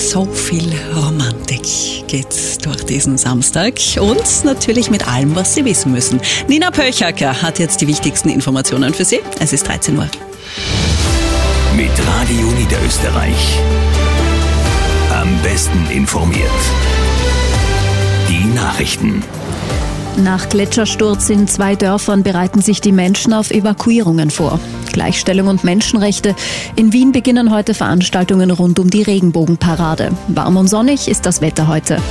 So viel Romantik geht durch diesen Samstag und natürlich mit allem, was Sie wissen müssen. Nina Pöchacker hat jetzt die wichtigsten Informationen für Sie. Es ist 13 Uhr. Mit Radio Niederösterreich. Am besten informiert. Die Nachrichten. Nach Gletschersturz in 2 Dörfern bereiten sich die Menschen auf Evakuierungen vor. Gleichstellung und Menschenrechte. In Wien beginnen heute Veranstaltungen rund um die Regenbogenparade. Warm und sonnig ist das Wetter heute.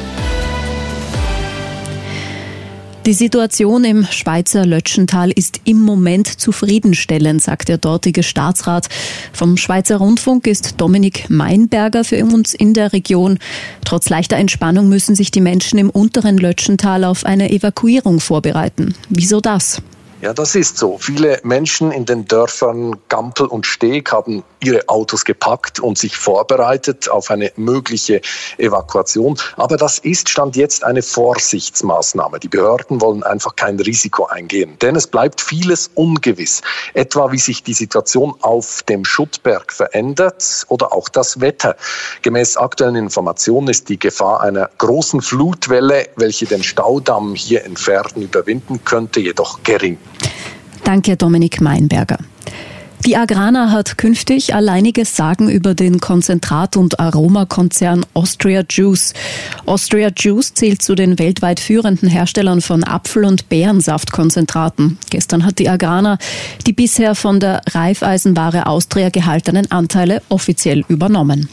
Die Situation im Schweizer Lötschental ist im Moment zufriedenstellend, sagt der dortige Staatsrat. Vom Schweizer Rundfunk ist Dominik Meinberger für uns in der Region. Trotz leichter Entspannung müssen sich die Menschen im unteren Lötschental auf eine Evakuierung vorbereiten. Wieso das? Ja, das ist so. Viele Menschen in den Dörfern Gampel und Steg haben ihre Autos gepackt und sich vorbereitet auf eine mögliche Evakuation. Aber das ist Stand jetzt eine Vorsichtsmaßnahme. Die Behörden wollen einfach kein Risiko eingehen, denn es bleibt vieles ungewiss. Etwa wie sich die Situation auf dem Schuttberg verändert oder auch das Wetter. Gemäß aktuellen Informationen ist die Gefahr einer großen Flutwelle, welche den Staudamm hier in Verden überwinden könnte, jedoch gering. Danke, Dominik Meinberger. Die Agrana hat künftig alleiniges Sagen über den Konzentrat- und Aromakonzern Austria Juice. Austria Juice zählt zu den weltweit führenden Herstellern von Apfel- und Beerensaftkonzentraten. Gestern hat die Agrana die bisher von der Raiffeisenware Austria gehaltenen Anteile offiziell übernommen.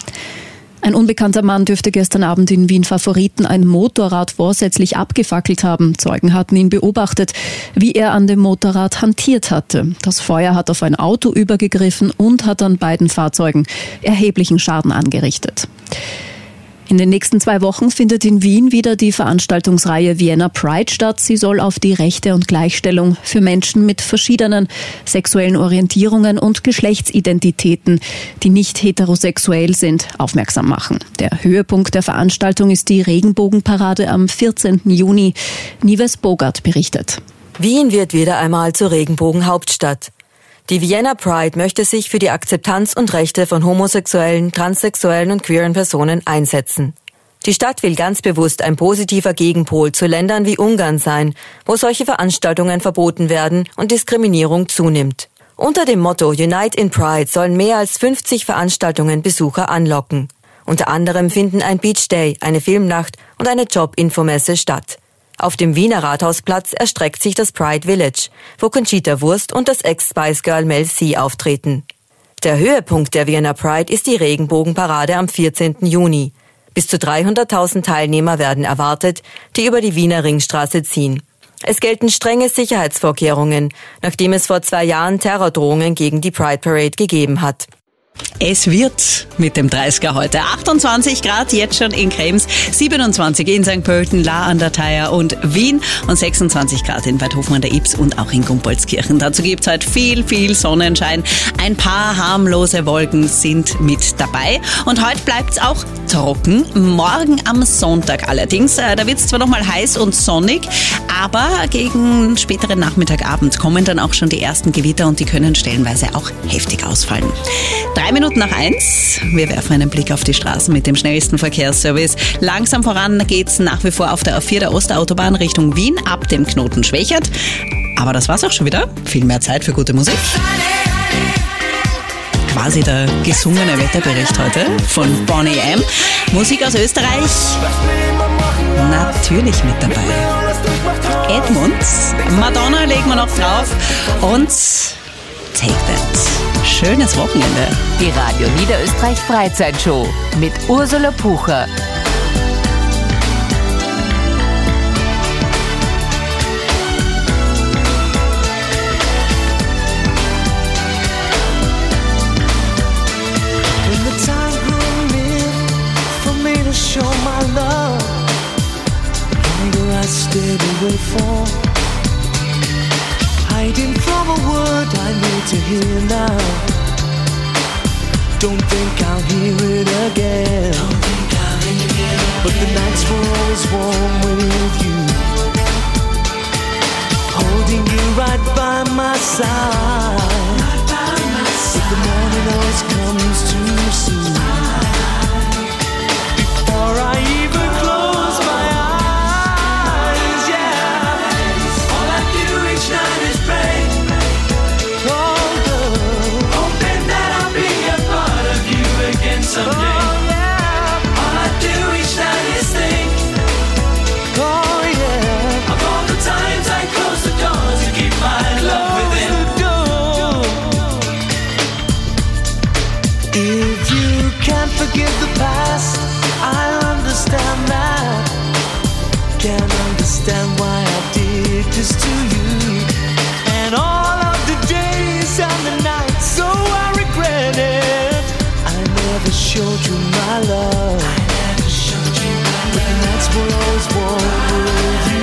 Ein unbekannter Mann dürfte gestern Abend in Wien-Favoriten ein Motorrad vorsätzlich abgefackelt haben. Zeugen hatten ihn beobachtet, wie er an dem Motorrad hantiert hatte. Das Feuer hat auf ein Auto übergegriffen und hat an beiden Fahrzeugen erheblichen Schaden angerichtet. In den nächsten 2 Wochen findet in Wien wieder die Veranstaltungsreihe Vienna Pride statt. Sie soll auf die Rechte und Gleichstellung für Menschen mit verschiedenen sexuellen Orientierungen und Geschlechtsidentitäten, die nicht heterosexuell sind, aufmerksam machen. Der Höhepunkt der Veranstaltung ist die Regenbogenparade am 14. Juni. Nives Bogart berichtet. Wien wird wieder einmal zur Regenbogenhauptstadt. Die Vienna Pride möchte sich für die Akzeptanz und Rechte von homosexuellen, transsexuellen und queeren Personen einsetzen. Die Stadt will ganz bewusst ein positiver Gegenpol zu Ländern wie Ungarn sein, wo solche Veranstaltungen verboten werden und Diskriminierung zunimmt. Unter dem Motto Unite in Pride sollen mehr als 50 Veranstaltungen Besucher anlocken. Unter anderem finden ein Beach Day, eine Filmnacht und eine Jobinfomesse statt. Auf dem Wiener Rathausplatz erstreckt sich das Pride Village, wo Conchita Wurst und das Ex-Spice Girl Mel C auftreten. Der Höhepunkt der Vienna Pride ist die Regenbogenparade am 14. Juni. Bis zu 300.000 Teilnehmer werden erwartet, die über die Wiener Ringstraße ziehen. Es gelten strenge Sicherheitsvorkehrungen, nachdem es vor 2 Jahren Terrordrohungen gegen die Pride Parade gegeben hat. Es wird mit dem 30er heute 28 Grad, jetzt schon in Krems, 27 in St. Pölten, La an der Thaya und Wien und 26 Grad in Weidhofen an der Ybbs und auch in Gumpoldskirchen. Dazu gibt's heute viel Sonnenschein. Ein paar harmlose Wolken sind mit dabei und heute bleibt's auch trocken. Morgen am Sonntag allerdings, da wird's zwar nochmal heiß und sonnig, aber gegen späteren Nachmittagabend kommen dann auch schon die ersten Gewitter und die können stellenweise auch heftig ausfallen. 3 Minuten nach 1. Wir werfen einen Blick auf die Straßen mit dem schnellsten Verkehrsservice. Langsam voran geht's nach wie vor auf der A4 der Osterautobahn Richtung Wien ab dem Knoten Schwächert. Aber das war's auch schon wieder. Viel mehr Zeit für gute Musik. Quasi der gesungene Wetterbericht heute von Bonnie M. Musik aus Österreich. Natürlich mit dabei. Edmunds, Madonna legen wir noch drauf und Take That. Schönes Wochenende. Die Radio Niederösterreich Freizeitshow mit Ursula Pucher. When the time grew near for me to show my love, longer I stayed away from, hiding from a word I need to hear now. Don't think I'll hear it again. But the nights were always warm with you, holding you right by my side. But the morning always comes too soon. just to you. And all of the days and the nights, so I regret it. I never showed you my love. And that's what I always wanted with you.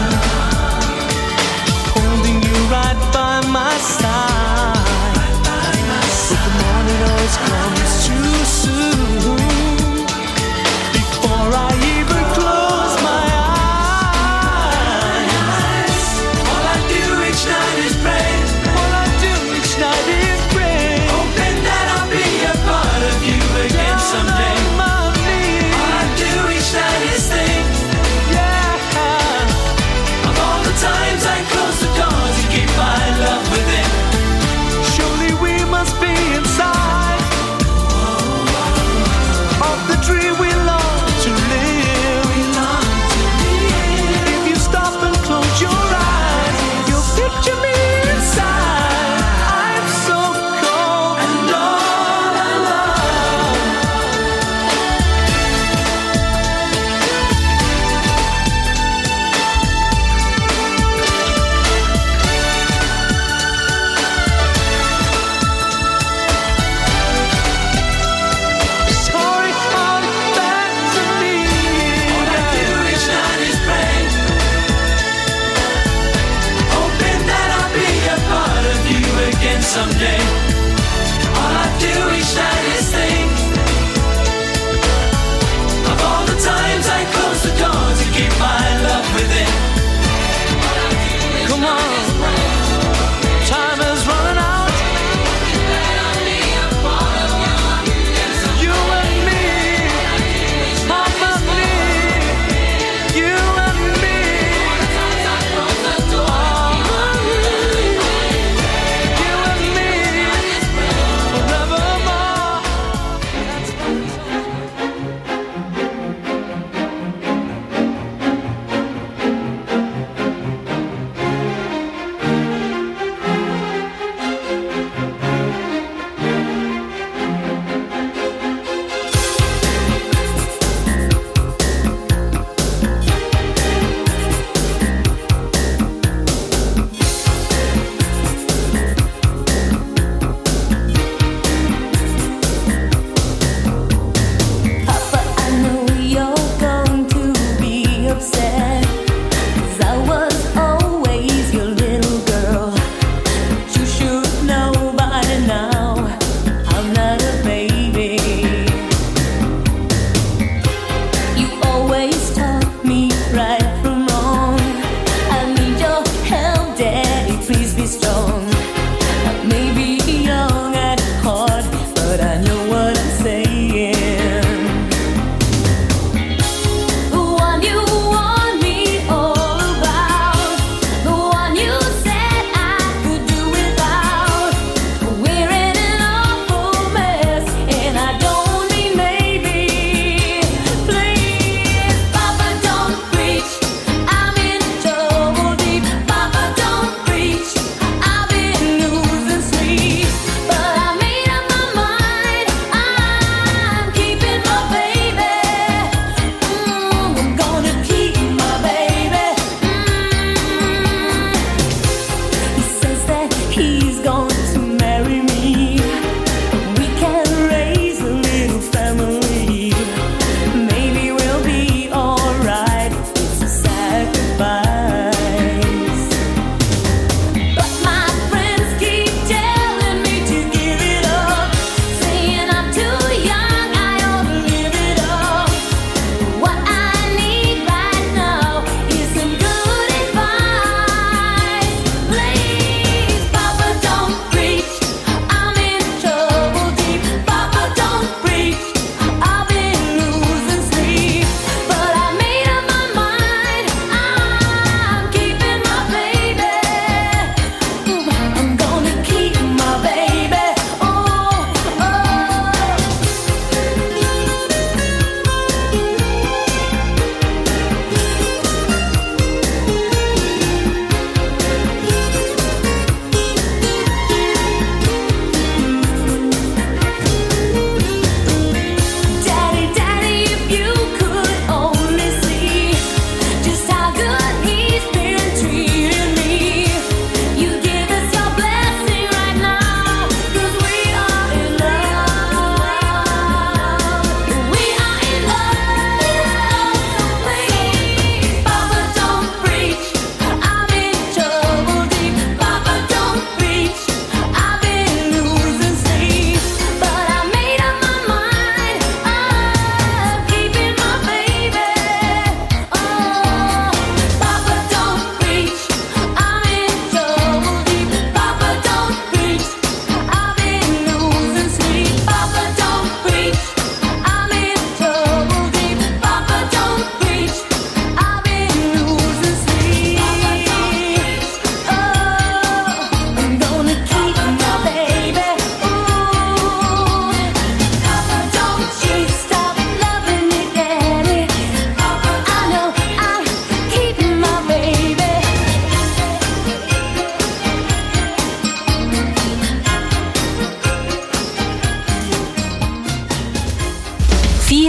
Holding you right by my side. But the morning always comes too soon. Before I even close my eyes, all I do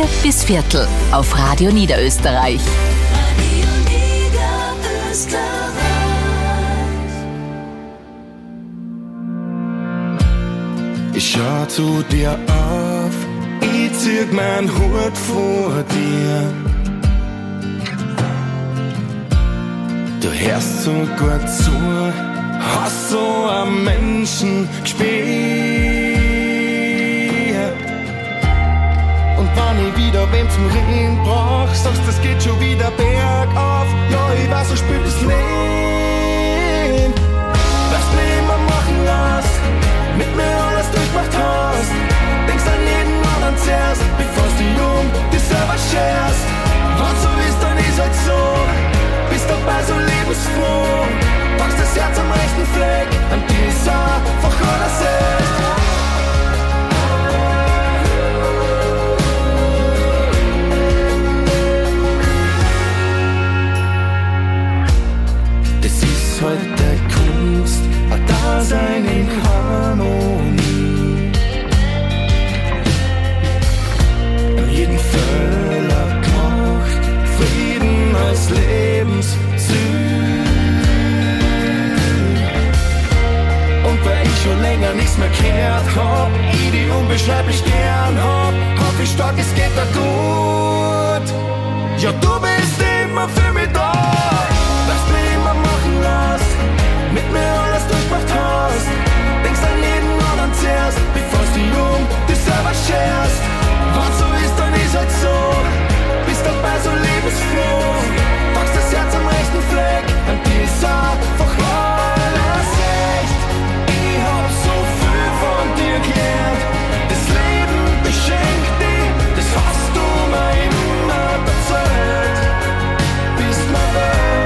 bis Viertel auf Radio Niederösterreich. Ich schau zu dir auf, ich zieh mein Hut vor dir. Du hörst so gut zu, hast so am Menschen gespielt. Und wenn ich wieder wem zum Reden brauch, sagst das geht schon wieder bergauf. Ja, ich weiß, so spielt das Leben. Was du immer machen lässt, mit mir alles durchmacht hast. Denkst an jeden anderen zuerst, bevor du dich selber scherst. Was so ist, dann ist halt so. Bist dabei so lebensfroh. Packst das Herz am rechten Fleck, an dieser einfach alles echt. Das ist heute Kunst, ein Dasein in Harmonie. An jeden Fehler gemacht, Frieden als Lebensziel. Und weil ich schon länger nichts mehr gehört hab, ich die unbeschreiblich gern hab, hoffe ich stark, es geht dir gut. Ja, du bist immer für mich da, was du immer machen lässt, mit mir alles durchmacht hast. Denkst an jeden anderen zuerst, bevor du dich selber scherst. Was so ist, dann ist halt so. Bist dabei so lebensfroh. Packst das Herz am rechten Fleck, an dieser einfach alles echt. Ich hab so viel von dir gelernt. Das Leben beschenkt dich, das hast du mir immer erzählt. Bist mir wert.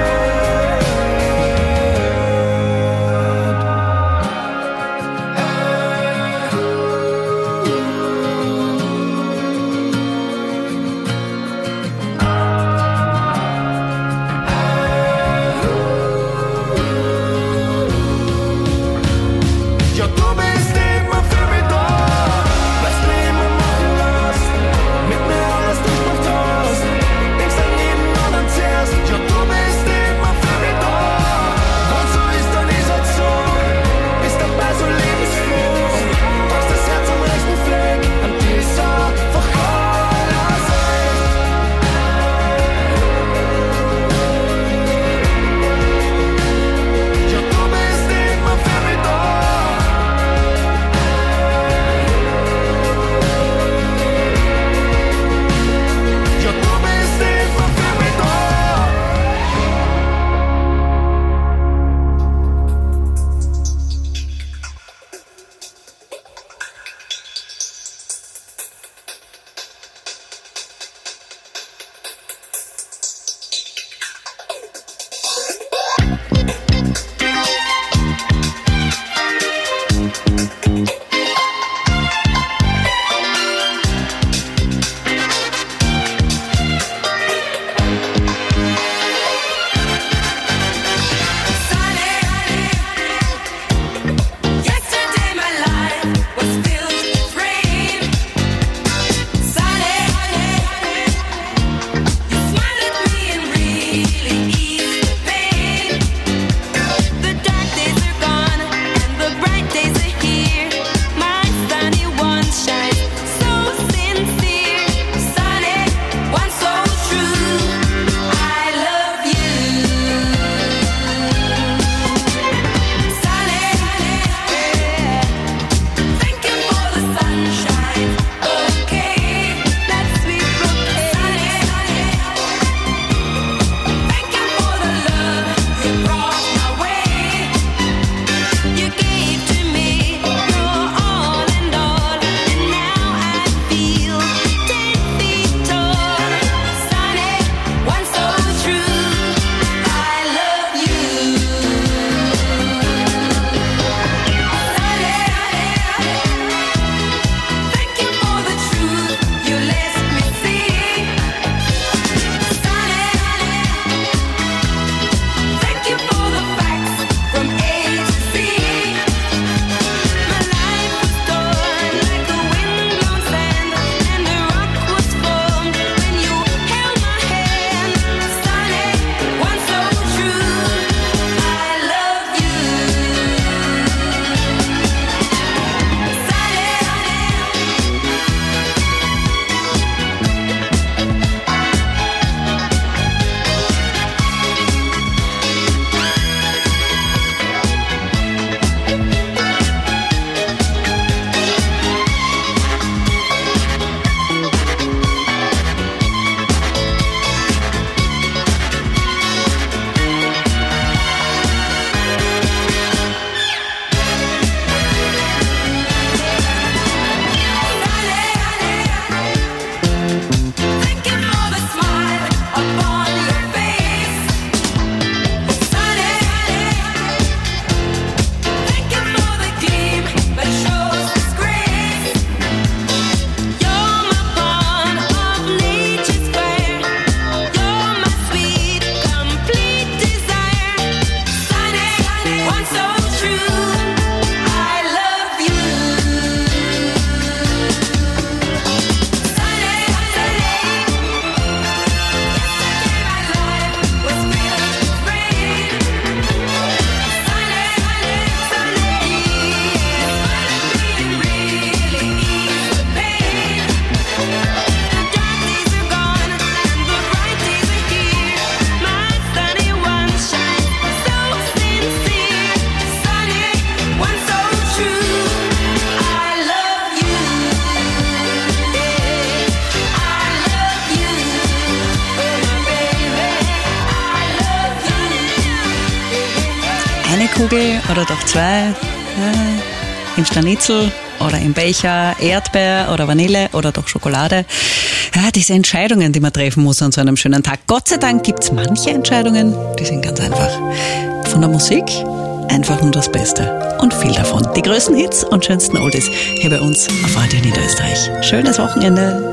Kugel oder doch 2? Im Schnitzel oder im Becher, Erdbeer oder Vanille oder doch Schokolade? Ja, diese Entscheidungen, die man treffen muss an so einem schönen Tag. Gott sei Dank gibt's manche Entscheidungen, die sind ganz einfach. Von der Musik einfach nur das Beste und viel davon. Die größten Hits und schönsten Oldies hier bei uns auf Radio Niederösterreich. Schönes Wochenende.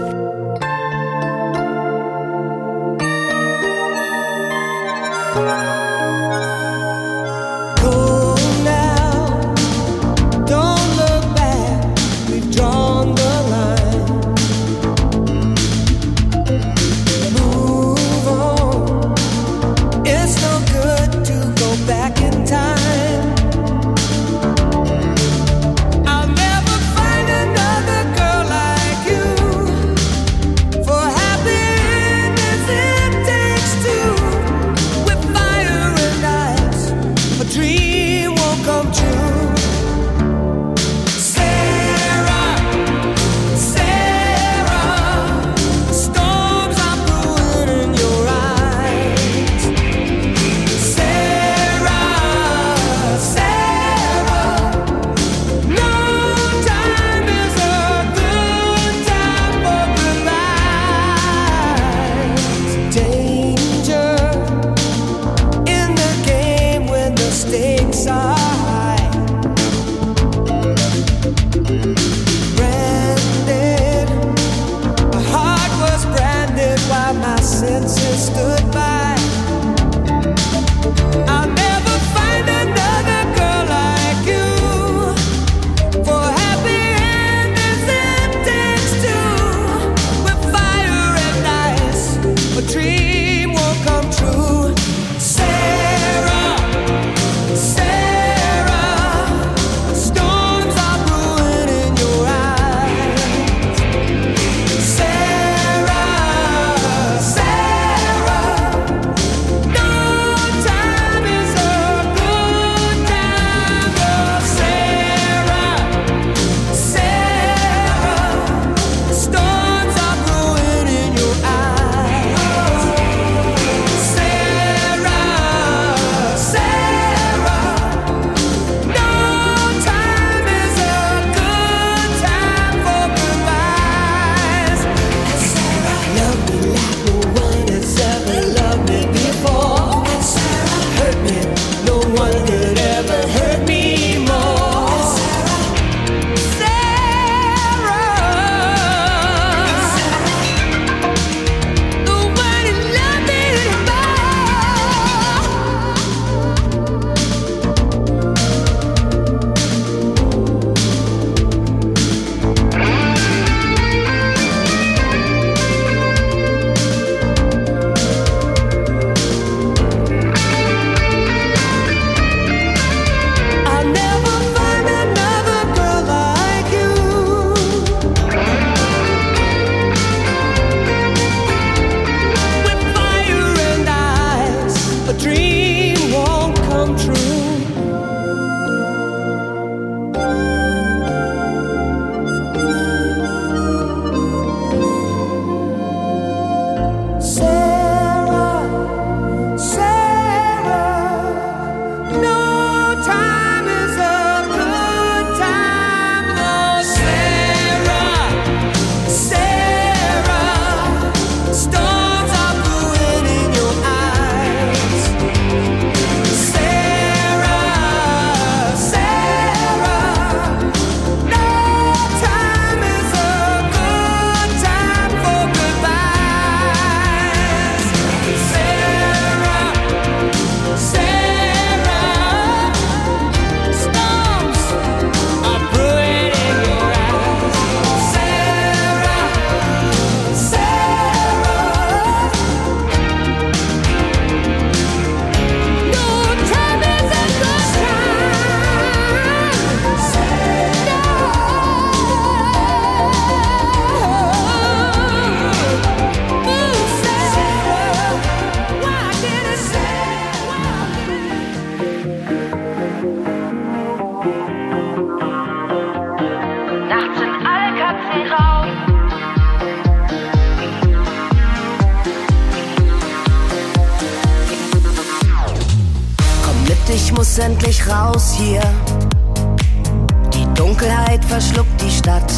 muss endlich raus hier. Die Dunkelheit verschluckt die Stadt.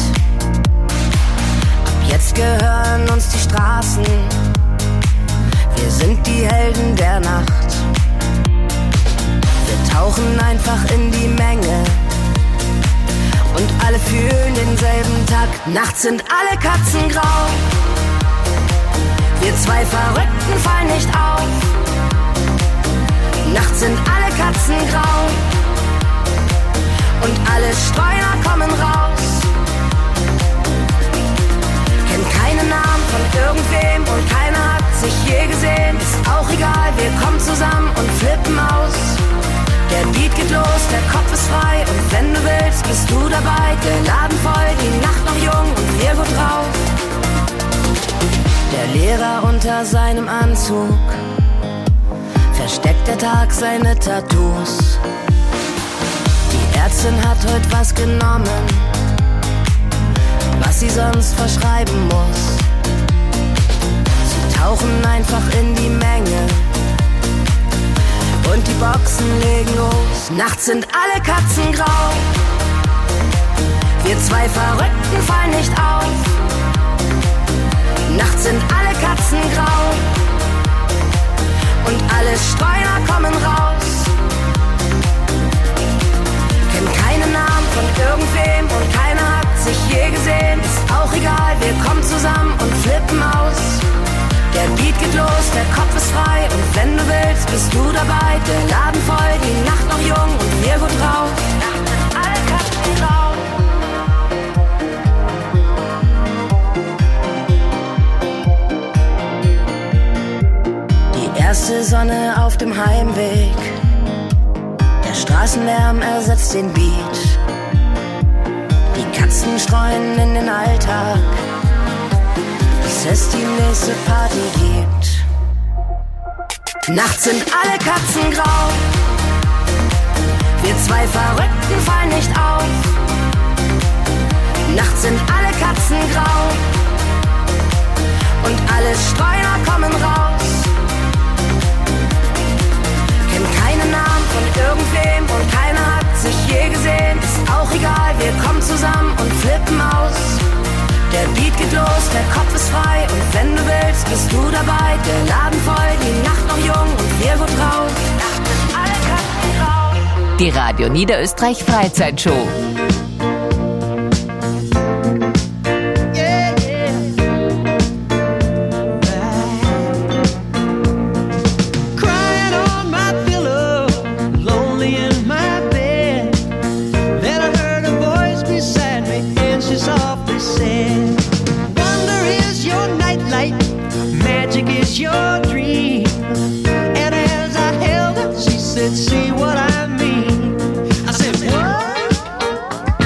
Ab jetzt gehören uns die Straßen. Wir sind die Helden der Nacht. Wir tauchen einfach in die Menge und alle fühlen denselben Takt. Nachts sind alle Katzen grau. Wir zwei Verrückten fallen nicht auf. Nachts sind alle Katzen grau und alle Streuner kommen raus. Kennt keine Namen von irgendwem und keiner hat sich je gesehen. Ist auch egal, wir kommen zusammen und flippen aus. Der Beat geht los, der Kopf ist frei und wenn du willst, bist du dabei. Der Laden voll, die Nacht noch jung und wir gut drauf. Der Lehrer unter seinem Anzug versteckt der Tag seine Tattoos. Die Ärztin hat heute was genommen, was sie sonst verschreiben muss. Sie tauchen einfach in die Menge und die Boxen legen los. Nachts sind alle Katzen grau. Wir zwei Verrückten fallen nicht auf. Nachts sind alle Katzen grau und alle Streuner kommen raus. Kennt keine Namen von irgendwem und keiner hat sich je gesehen. Ist auch egal, wir kommen zusammen und flippen aus. Der Beat geht los, der Kopf ist frei und wenn du willst, bist du dabei. Der Laden voll, die Nacht noch jung und wir gut drauf. Nachts sind alle Katzen grau. Erste Sonne auf dem Heimweg. Der Straßenlärm ersetzt den Beat. Die Katzen streuen in den Alltag, bis es die nächste Party gibt. Nachts sind alle Katzen grau. Wir zwei Verrückten fallen nicht auf. Nachts sind alle Katzen grau und alle Streuner kommen raus. Kennt keine Namen von irgendwem und keiner hat sich je gesehen. Ist auch egal, wir kommen zusammen und flippen aus. Der Beat geht los, der Kopf ist frei und wenn du willst, bist du dabei. Der Laden voll, die Nacht noch jung und wir gut drauf. Nachts sind alle Katzen grau. Die Radio Niederösterreich Freizeitshow. Your dream, and as I held her, she said, see what I mean. I said, what?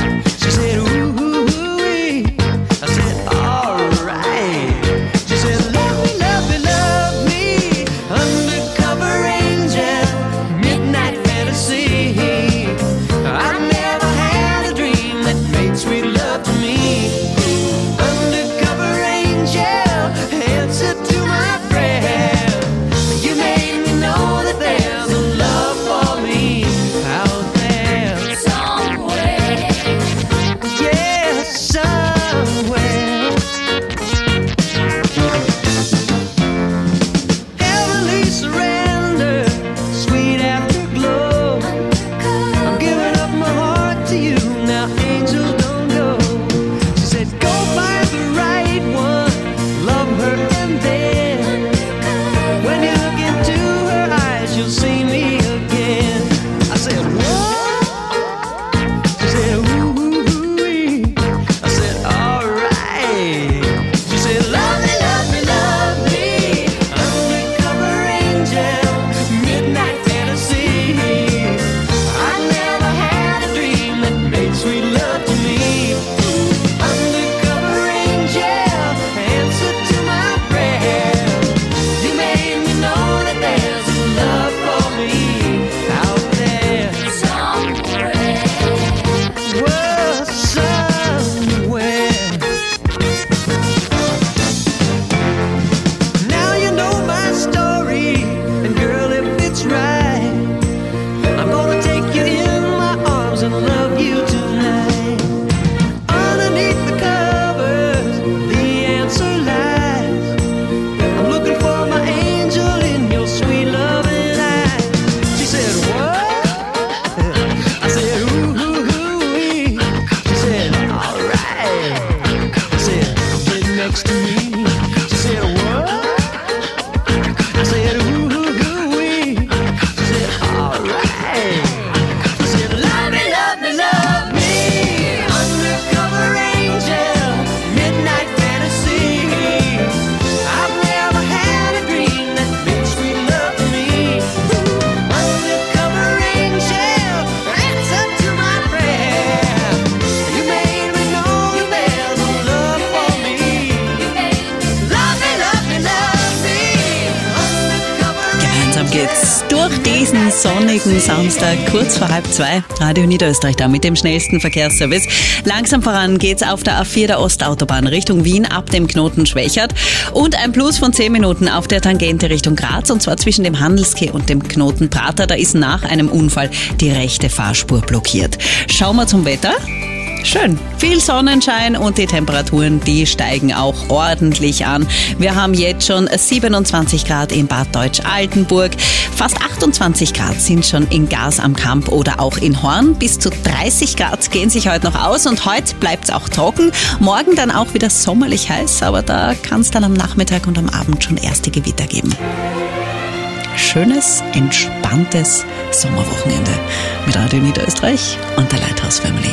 sonnigen Samstag, kurz vor 1:30. Radio Niederösterreich da mit dem schnellsten Verkehrsservice. Langsam voran geht's auf der A4 der Ostautobahn Richtung Wien ab dem Knoten Schwächert und ein Plus von 10 Minuten auf der Tangente Richtung Graz, und zwar zwischen dem Handelskeh und dem Knoten Prater. Da ist nach einem Unfall die rechte Fahrspur blockiert. Schauen wir zum Wetter. Schön. Viel Sonnenschein und die Temperaturen, die steigen auch ordentlich an. Wir haben jetzt schon 27 Grad in Bad Deutsch-Altenburg. Fast 28 Grad sind schon in Gars am Kamp oder auch in Horn. Bis zu 30 Grad gehen sich heute noch aus und heute bleibt es auch trocken. Morgen dann auch wieder sommerlich heiß, aber da kann es dann am Nachmittag und am Abend schon erste Gewitter geben. Schönes, entspanntes Sommerwochenende mit Radio Niederösterreich und der Lighthouse Family.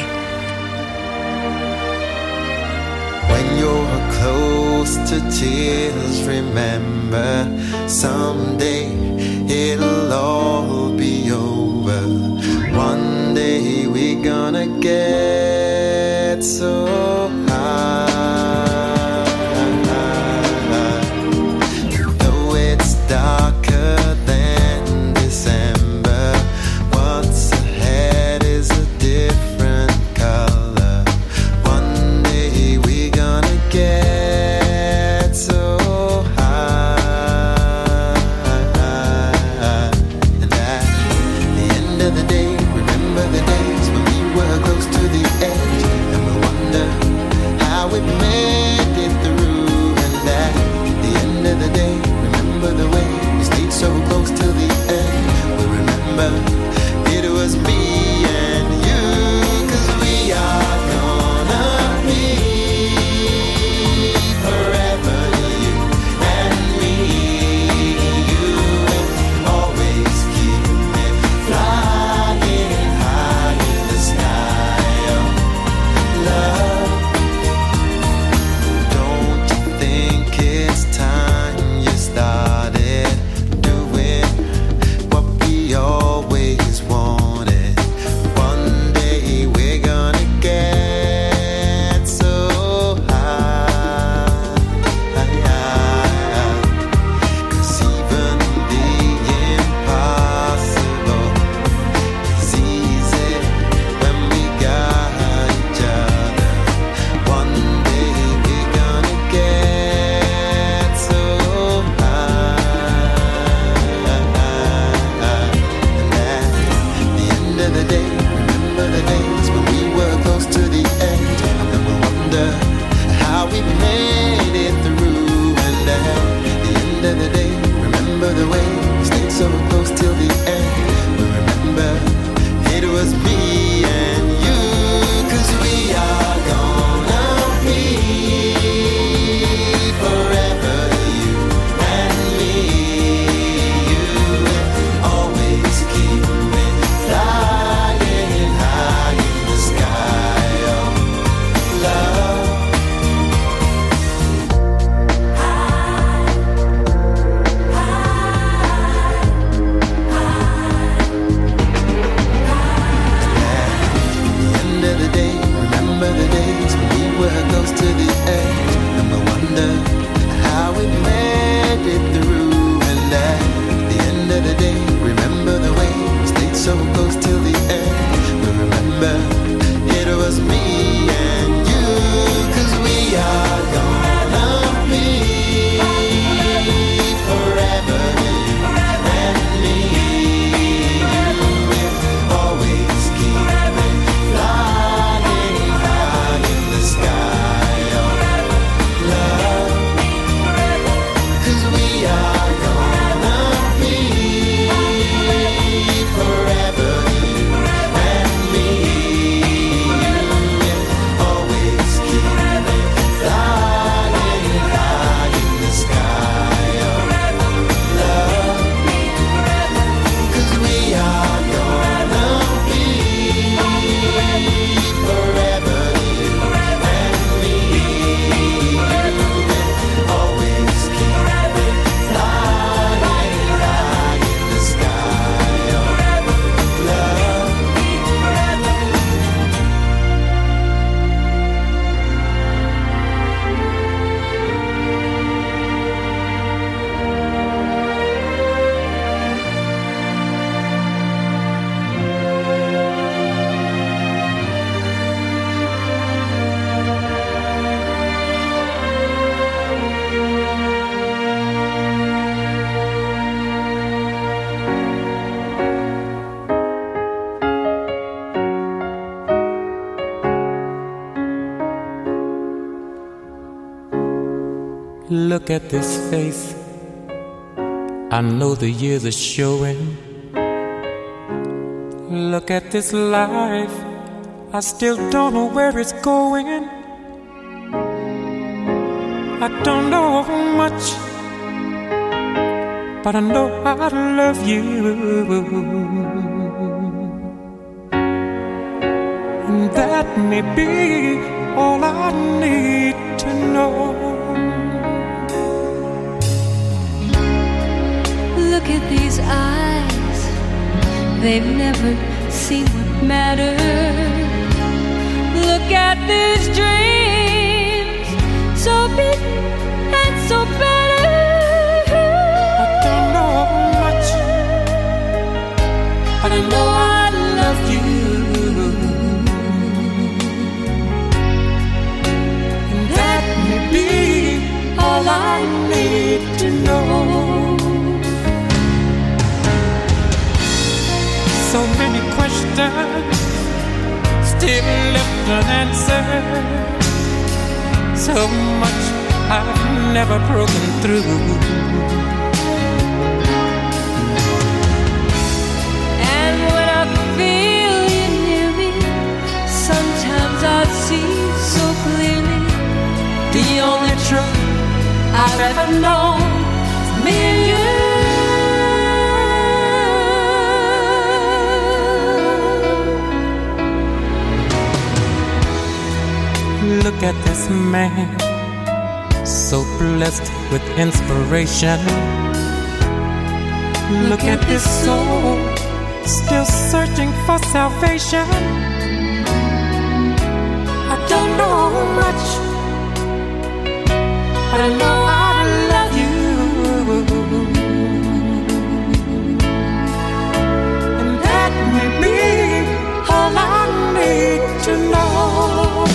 When you're close to tears, remember someday it'll all be over. One day we're gonna get so high. Though it's darker than December, what's ahead is a different color. One day we're gonna get so high. And at the end of the day, remember the days when we were close to the edge, and we wonder Look at this face. I know the years are showing. Look at this life. I still don't know where it's going. I don't know much, but I know I love you. And that may be all I need to know. Look at these eyes, they've never seen what matters. Look at these dreams, so big and so better. I don't know much, but I know I love you. And that may be all I need to know. So many questions still left unanswered. So much I've never broken through. And when I feel you near me, sometimes I see so clearly. The only truth I've ever known is me and you. Look at this man, so blessed with inspiration. Look at this soul, still searching for salvation. I don't know much, but I know I love you. And that may be all I need to know.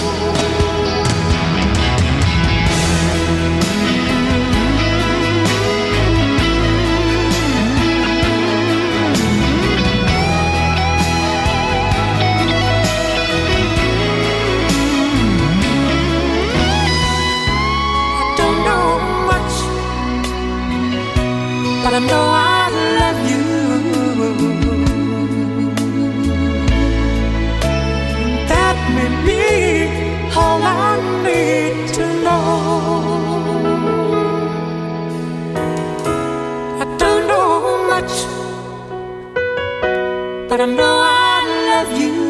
But I know I love you. That may be all I need to know. I don't know much, but I know I love you.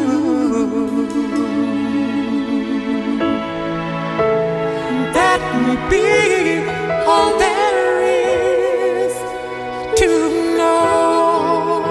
That may be all there is to know.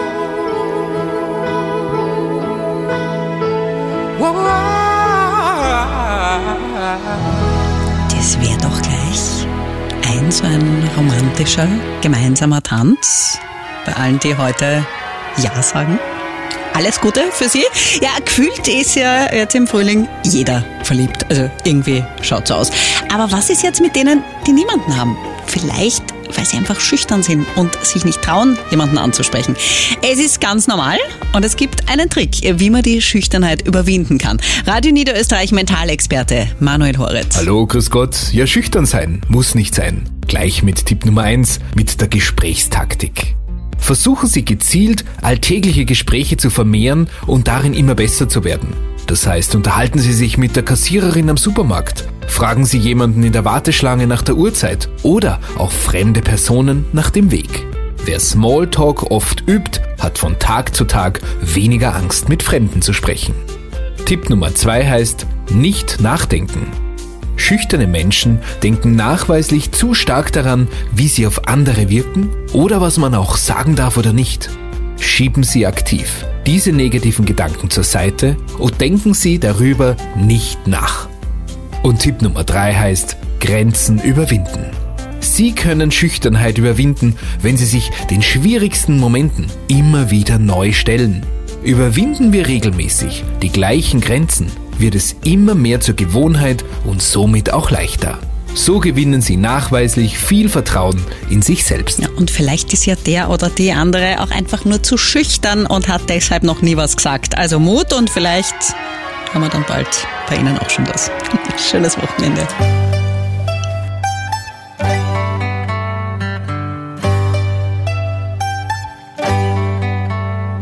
Das wäre doch gleich so ein romantischer gemeinsamer Tanz bei allen, die heute Ja sagen. Alles Gute für Sie. Ja, gefühlt ist ja jetzt im Frühling jeder verliebt. Also irgendwie schaut's aus. Aber was ist jetzt mit denen, die niemanden haben? Vielleicht, weil sie einfach schüchtern sind und sich nicht trauen, jemanden anzusprechen. Es ist ganz normal und es gibt einen Trick, wie man die Schüchternheit überwinden kann. Radio Niederösterreich Mentalexperte Manuel Horitz. Hallo, grüß Gott. Ja, schüchtern sein muss nicht sein. Gleich mit Tipp Nummer 1, mit der Gesprächstaktik. Versuchen Sie gezielt, alltägliche Gespräche zu vermehren und darin immer besser zu werden. Das heißt, unterhalten Sie sich mit der Kassiererin am Supermarkt. Fragen Sie jemanden in der Warteschlange nach der Uhrzeit oder auch fremde Personen nach dem Weg. Wer Smalltalk oft übt, hat von Tag zu Tag weniger Angst, mit Fremden zu sprechen. Tipp Nummer 2 heißt, nicht nachdenken. Schüchterne Menschen denken nachweislich zu stark daran, wie sie auf andere wirken oder was man auch sagen darf oder nicht. Schieben Sie aktiv diese negativen Gedanken zur Seite und denken Sie darüber nicht nach. Und Tipp Nummer 3 heißt, Grenzen überwinden. Sie können Schüchternheit überwinden, wenn Sie sich den schwierigsten Momenten immer wieder neu stellen. Überwinden wir regelmäßig die gleichen Grenzen, wird es immer mehr zur Gewohnheit und somit auch leichter. So gewinnen Sie nachweislich viel Vertrauen in sich selbst. Ja, und vielleicht ist ja der oder die andere auch einfach nur zu schüchtern und hat deshalb noch nie was gesagt. Also Mut und vielleicht haben wir dann bald bei Ihnen auch schon das. Schönes Wochenende.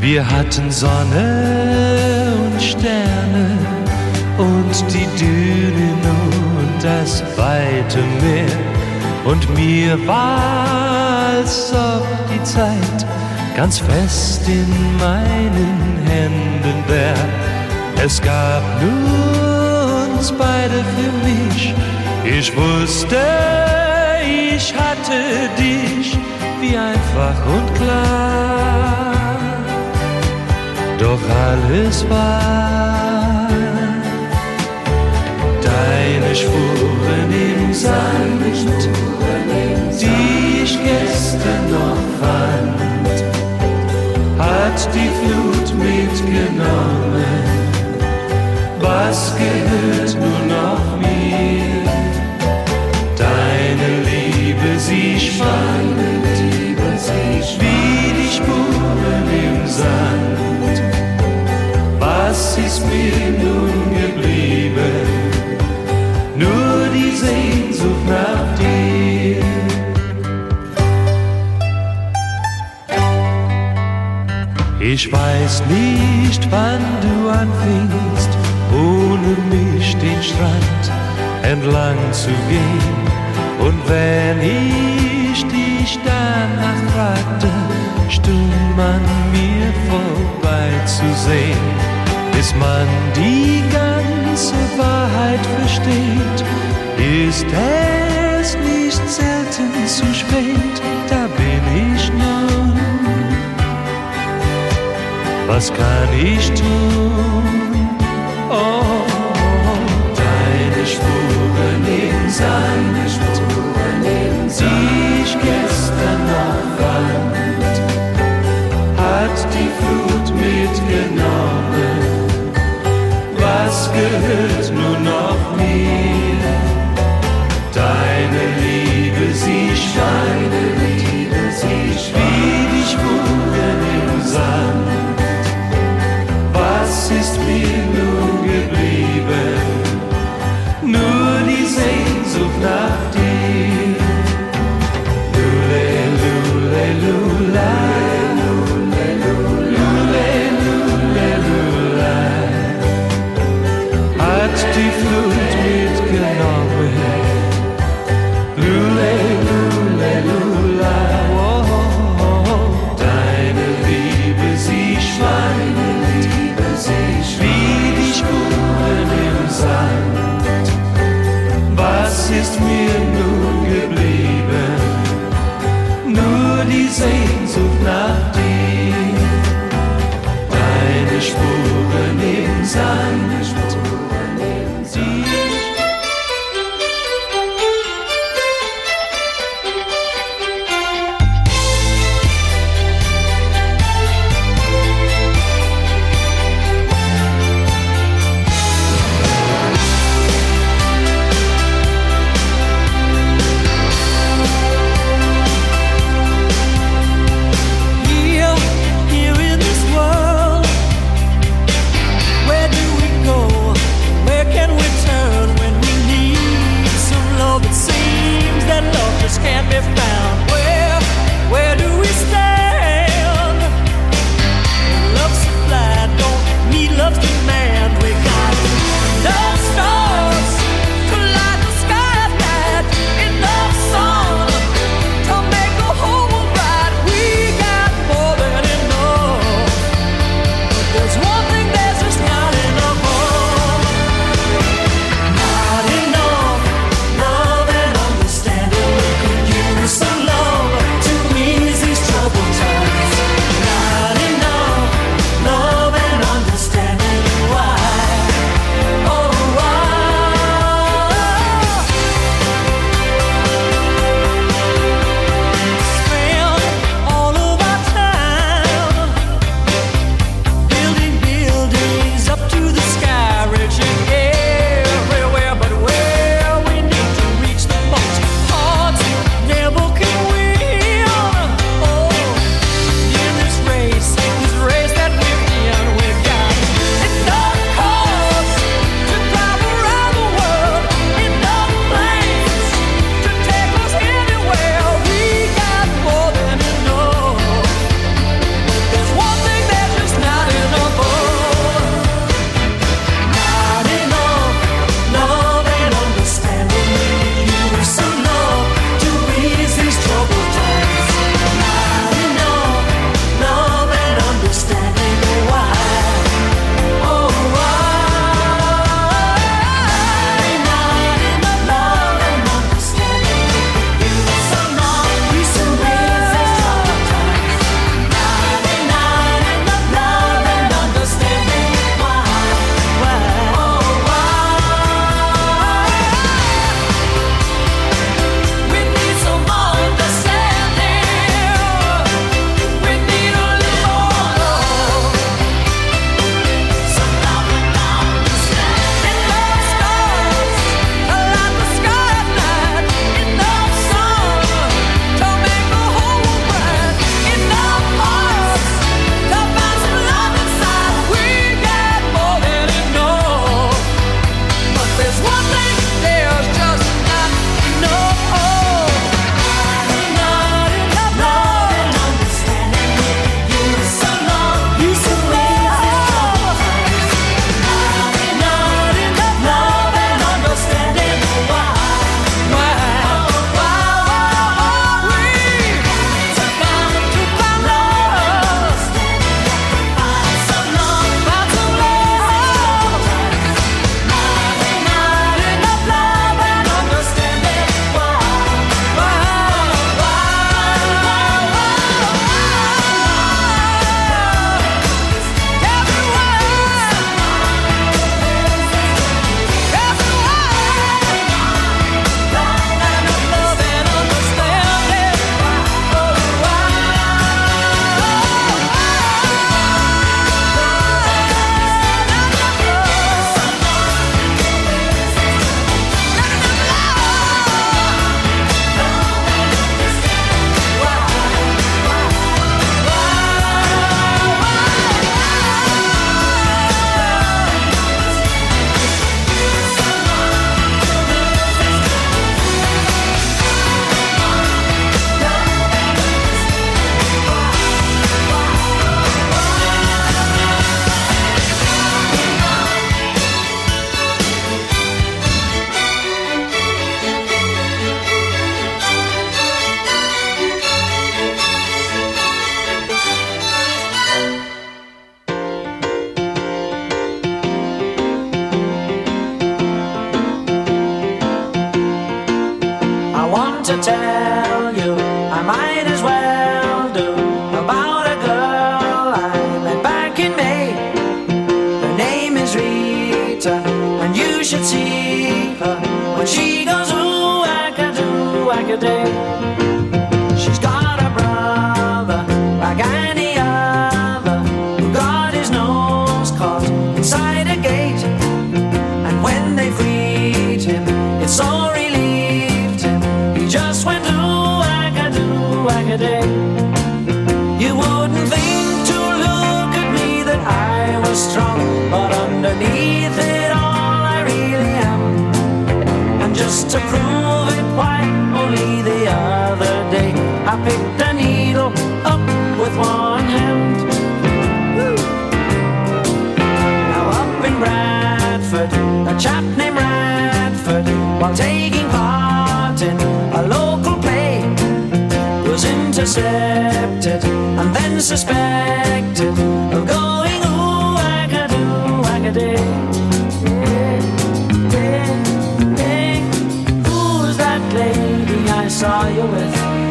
Wir hatten Sonne und Sterne und die Dünen und das weite Meer. Und mir war, als ob die Zeit ganz fest in meinen Händen wär. Es gab nur uns beide für mich. Ich wusste, ich hatte dich wie einfach und klar. Doch alles war deine Spuren im Sand, die ich gestern noch fand, hat die Flut mitgenommen. Was gehört nur noch mir? Deine Liebe, sie schwand, wie die Spuren im Sand. Was ist mir nun geblieben? Nur die Sehnsucht nach dir. Ich weiß nicht, wann du anfingst, ohne mich den Strand entlang zu gehen. Und wenn ich dich danach fragte, stumm an mir vorbeizusehen, bis man die ganze Wahrheit versteht, ist es nicht selten zu spät. Da bin ich nun. Was kann ich tun? Oh, deine Spuren im Sand, die ich gestern noch fand, hat die Flut mitgenommen. Was gehört nur noch mir? Deine Liebe, sie scheint, wie die Spuren im Sand. Was ist mir nun geblieben? Nur die Sehnsucht nach dir. Lule, lule, lula. Lule, lule, lula. Hat die Flut mit to tell you, I might as well do, about a girl I met back in May. Her name is Rita, and you should see her when she goes ooh, wackadoo, wackaday. She's got a brother like any other who got his nose caught inside a gate, and when they freed him, it so relieved him. He just went ooh, wackadoo, wackaday. You wouldn't think to look at me that I was strong, but underneath it all I really am. And just to prove it, why, only the other day I picked a needle up with one hand. Woo. Now up in Bradford, a chap named Radford, while taking part in a local play, was intercepted and then suspected of going ooh, wackadoo, wackaday. Who's that lady I saw you with?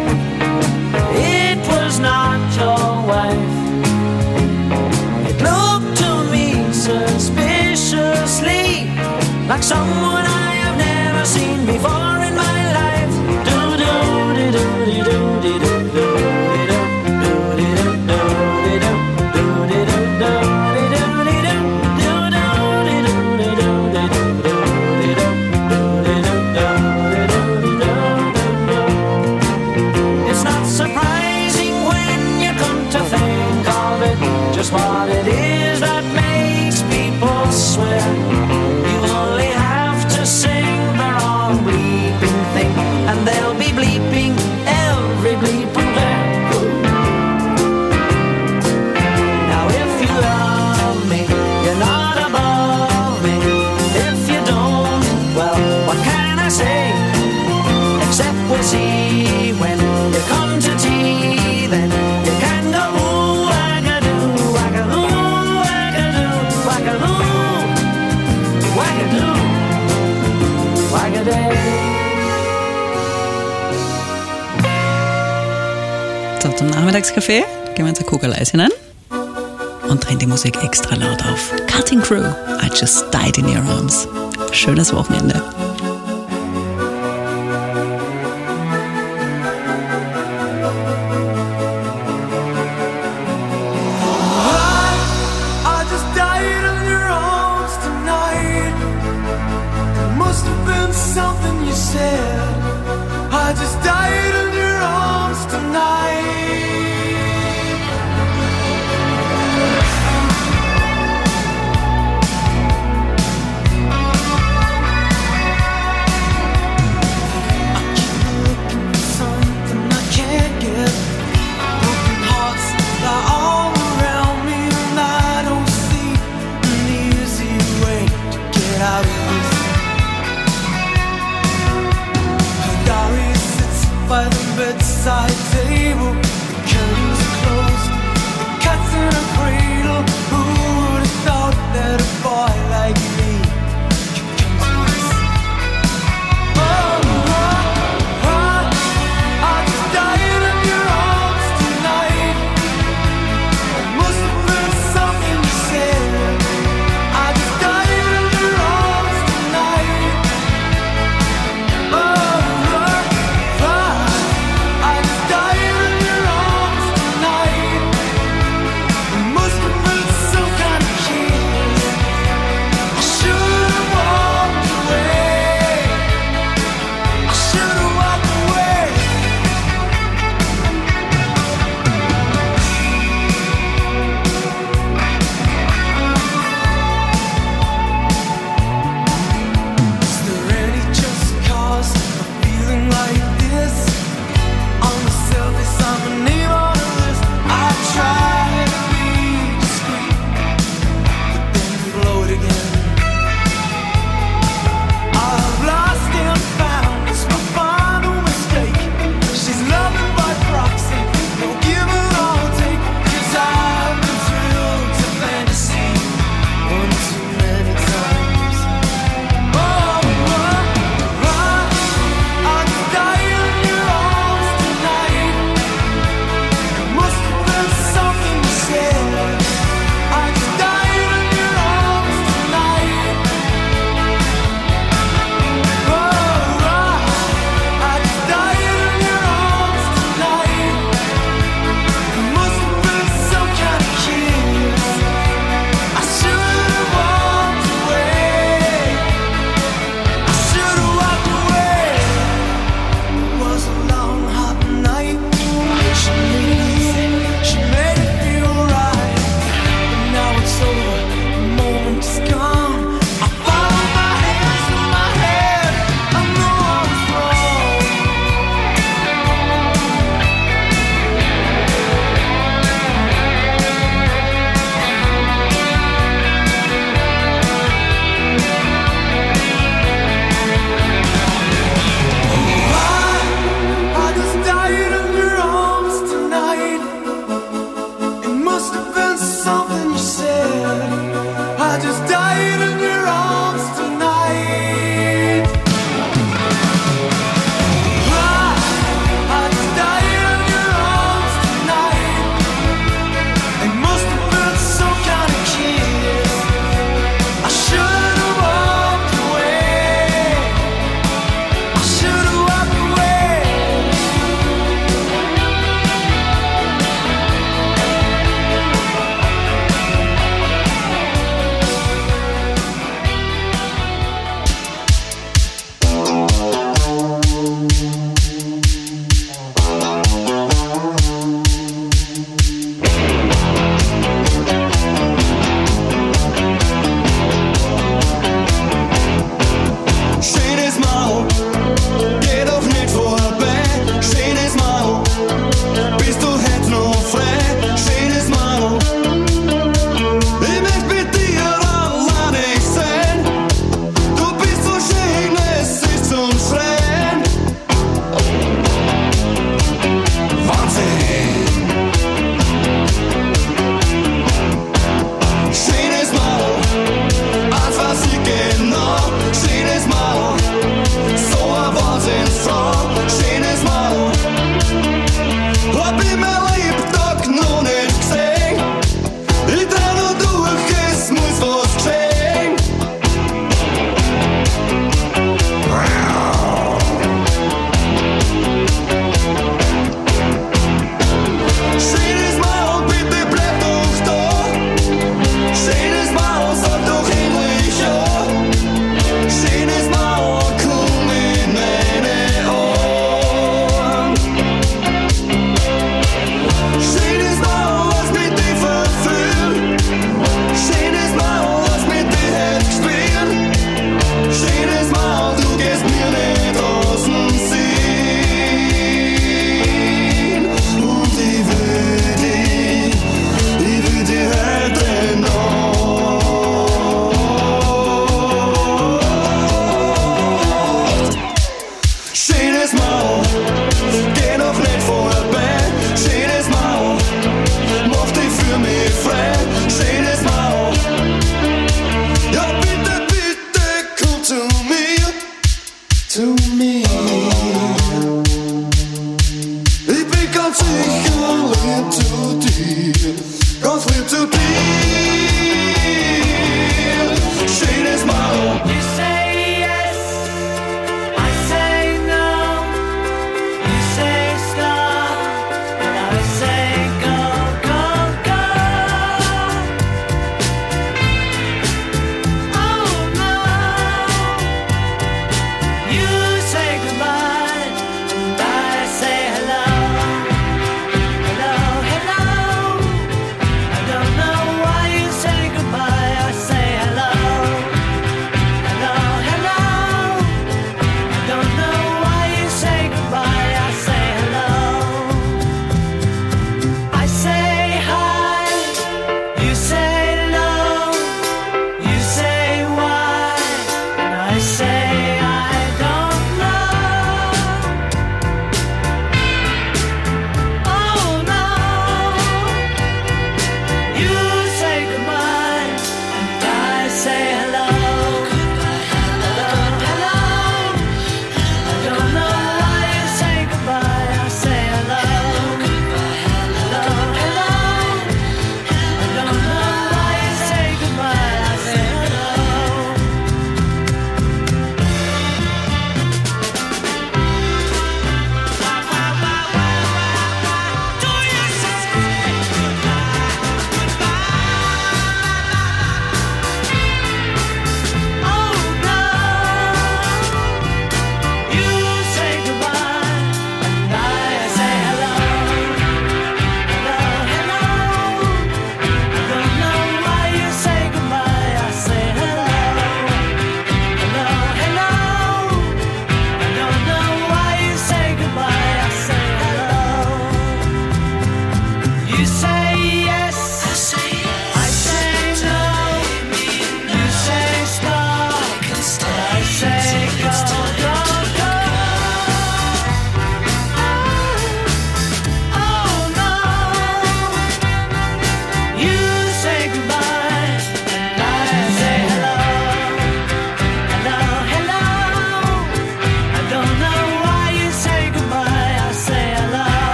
It was not your wife. It looked to me suspiciously like someone I have never seen before in my life. It's not surprising when you come to think of it, just what it is that makes people swear. You only have to sing the wrong bleeping thing, and they'll be bleeping every bleeping there. Now if you love me, you're not above me. If you don't, well, what can I say? Except we'll see when you come to tea, then you can go ooh, wackadoo, wackadoo, wackadoo, wackadoo, wackadoo, wackaday. So, zum Nachmittagskaffee gehen wir ins Kugelreis hinein und drehen die Musik extra laut auf. Cutting Crew, I Just Died in Your Arms. Schönes Wochenende. I just died in your arms tonight. It must have been something you said. I just died in your arms tonight. Something I can't get. Broken hearts lie all around me, and I don't see an easy way to get out of this.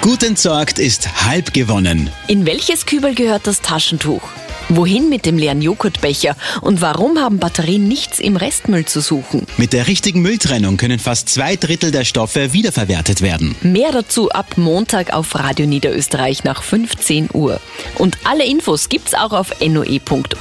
Gut entsorgt ist halb gewonnen. In welches Kübel gehört das Taschentuch? Wohin mit dem leeren Joghurtbecher? Und warum haben Batterien nichts im Restmüll zu suchen? Mit der richtigen Mülltrennung können fast 2/3 der Stoffe wiederverwertet werden. Mehr dazu ab Montag auf Radio Niederösterreich nach 15 Uhr. Und alle Infos gibt's auch auf noe.orf.at.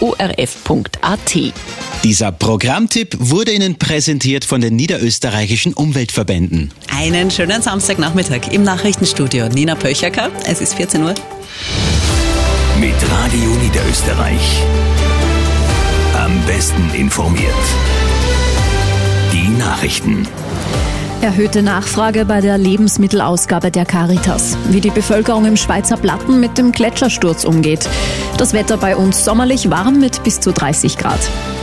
Dieser Programmtipp wurde Ihnen präsentiert von den niederösterreichischen Umweltverbänden. Einen schönen Samstagnachmittag im Nachrichtenstudio. Nina Pöchacker, es ist 14 Uhr. Mit Radio Niederösterreich. Am besten informiert. Die Nachrichten. Erhöhte Nachfrage bei der Lebensmittelausgabe der Caritas. Wie die Bevölkerung im Schweizer Platten mit dem Gletschersturz umgeht. Das Wetter bei uns sommerlich warm mit bis zu 30 Grad.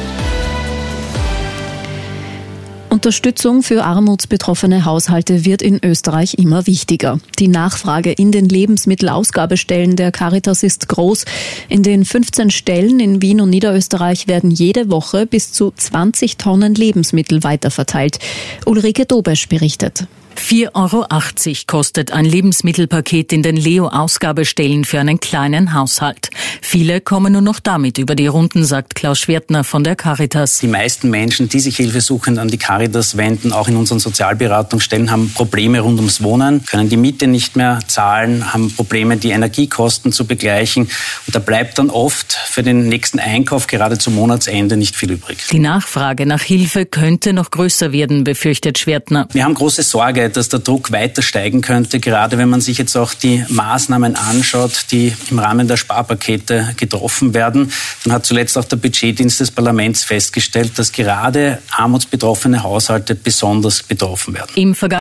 Unterstützung für armutsbetroffene Haushalte wird in Österreich immer wichtiger. Die Nachfrage in den Lebensmittelausgabestellen der Caritas ist groß. In den 15 Stellen in Wien und Niederösterreich werden jede Woche bis zu 20 Tonnen Lebensmittel weiterverteilt. Ulrike Dobesch berichtet. 4,80 € kostet ein Lebensmittelpaket in den Leo-Ausgabestellen für einen kleinen Haushalt. Viele kommen nur noch damit über die Runden, sagt Klaus Schwertner von der Caritas. Die meisten Menschen, die sich hilfesuchend an die Caritas wenden, auch in unseren Sozialberatungsstellen, haben Probleme rund ums Wohnen, können die Miete nicht mehr zahlen, haben Probleme, die Energiekosten zu begleichen. Und da bleibt dann oft für den nächsten Einkauf, gerade zum Monatsende, nicht viel übrig. Die Nachfrage nach Hilfe könnte noch größer werden, befürchtet Schwertner. Wir haben große Sorge, dass der Druck weiter steigen könnte, gerade wenn man sich jetzt auch die Maßnahmen anschaut, die im Rahmen der Sparpakete getroffen werden. Dann hat zuletzt auch der Budgetdienst des Parlaments festgestellt, dass gerade armutsbetroffene Haushalte besonders betroffen werden.